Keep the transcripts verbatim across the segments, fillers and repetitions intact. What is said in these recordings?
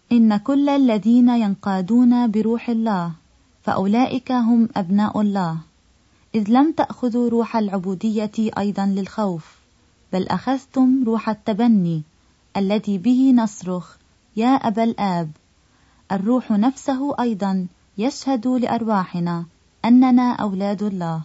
إن كل الذين ينقادون بروح الله فأولئك هم أبناء الله، إذ لم تأخذوا روح العبودية أيضا للخوف، بل أخذتم روح التبني الذي به نصرخ يا أبا الآب. الروح نفسه أيضا يشهد لأرواحنا أننا أولاد الله.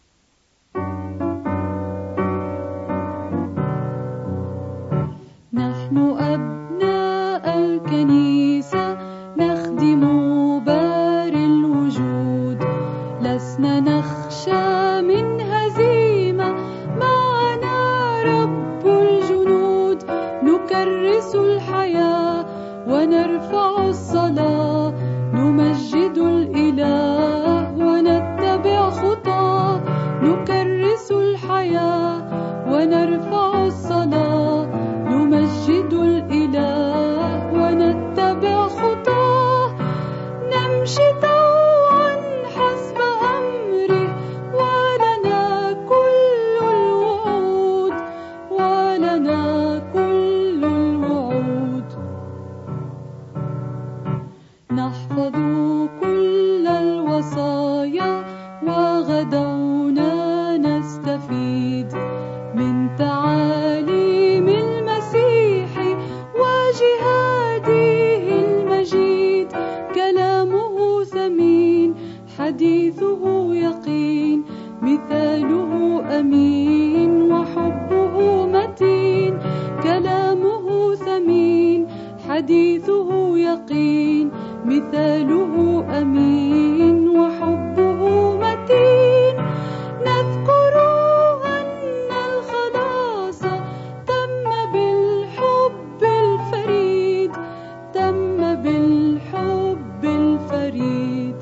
نحن أبناء الكنيسة نخدم بار الوجود، لسنا نخشى من هزيمة، معنا رب الجنود. نكرس الحياة ونرفع الصلاة، نمجد الإله ونتبع خطاه. نكرس الحياة ونرفع الصلاة، نمجد الإله ونتبع خطاه. نمشي طوعا حسب أمره، ولنا كل الوعود، ولنا كل الوعود. نحفظ كل الوصايا، وغدونا نستفيد من تعاليم المسيح وجهاده المجيد. كلامه ثمين، حديثه يقين، مثاله أمين، وحبه متين. كلامه ثمين، حديثه يقين، مثاله أمين، وحبه متين. نذكر أن الخلاص تم بالحب الفريد، تم بالحب الفريد.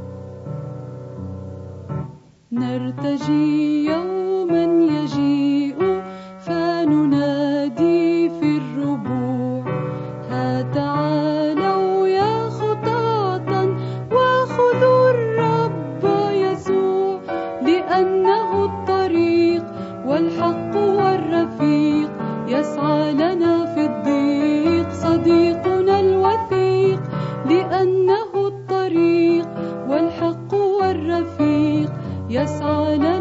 نرتجي يوما يجيء فننادي في الربوع، ها تعالوا يا خطاة وخذوا الرب يسوع. لأنه الطريق والحق والرفيق، يسعى لنا في الضيق صديقنا الوثيق. لأنه الطريق والحق والرفيق، يسعى لنا